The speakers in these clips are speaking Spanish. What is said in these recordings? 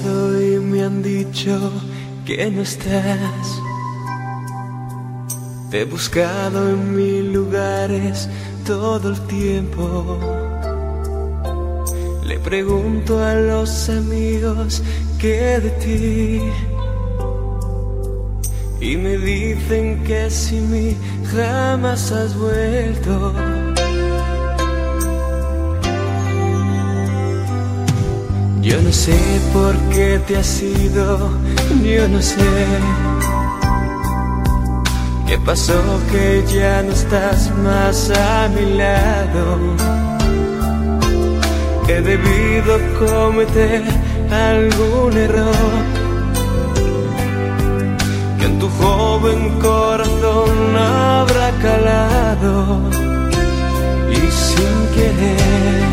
llamado y me han dicho que no estás. Te he buscado en mil lugares todo el tiempo. Le pregunto a los amigos qué de ti, y me dicen que sin mí jamás has vuelto. Yo no sé por qué te has ido, yo no sé qué pasó que ya no estás más a mi lado. He debido cometer algún error que en tu joven corazón habrá calado, y sin querer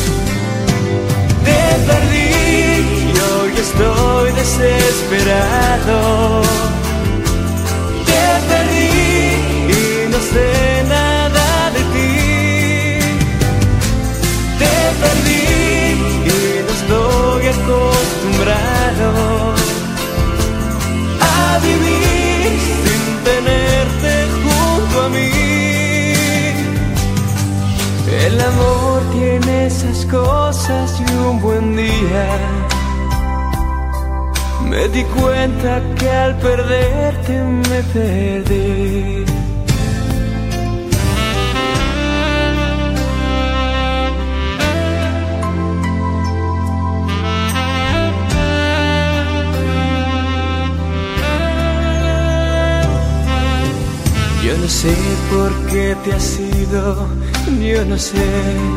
te perdí y hoy estoy desesperado. Te perdí y no sé nada de ti. Te perdí y no estoy acostumbrado a vivir sin tenerte junto a mí. El amor tiene esas cosas y un buen día me di cuenta que al perderte me perdí. Yo no sé por qué te has ido, yo no sé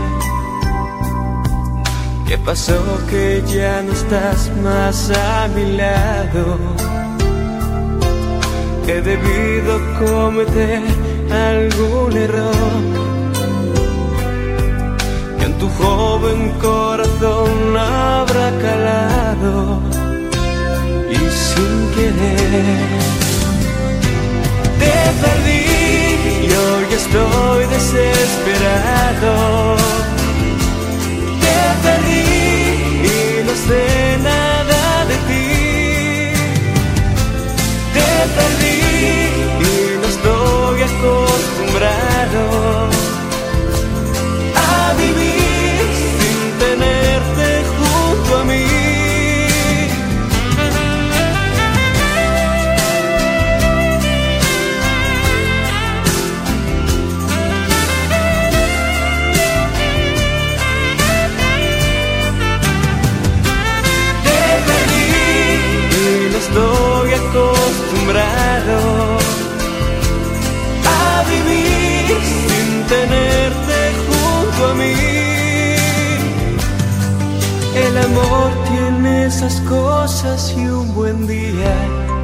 qué pasó que ya no estás más a mi lado. He debido cometer algún error que en tu joven corazón habrá calado, y sin querer te perdí y hoy estoy desesperado. Te perdí y no sé nada de ti. Te perdí y no estoy acostumbrado a vivir sin tenerte junto a mí. Estoy acostumbrado a vivir sin tenerte junto a mí. El amor tiene esas cosas y un buen día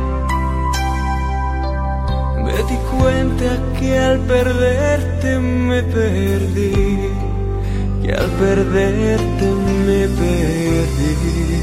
me di cuenta que al perderte me perdí, que al perderte me perdí.